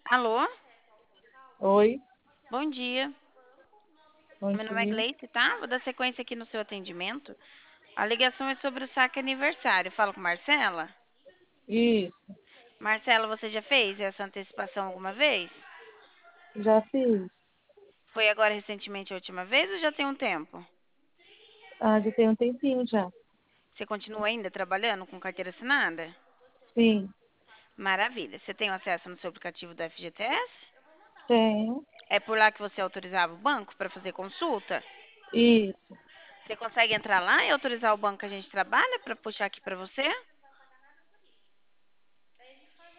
Alô, Oi, bom dia. bom Meu nome é dia. Gleice, tá? Vou dar sequência aqui no seu atendimento. A ligação é sobre o saque aniversário. Falo com Marcela. Isso, Marcela, você já fez essa antecipação alguma vez? já fiz. Foi agora recentemente a última vez ou já tem um tempo? Ah, já tem um tempinho já. Você continua ainda trabalhando com carteira assinada? Sim, Maravilha. Você tem acesso no seu aplicativo do FGTS? tenho. É por lá que você autorizava o banco para fazer consulta? Isso. Você consegue entrar lá e autorizar o banco que a gente trabalha para puxar aqui para você?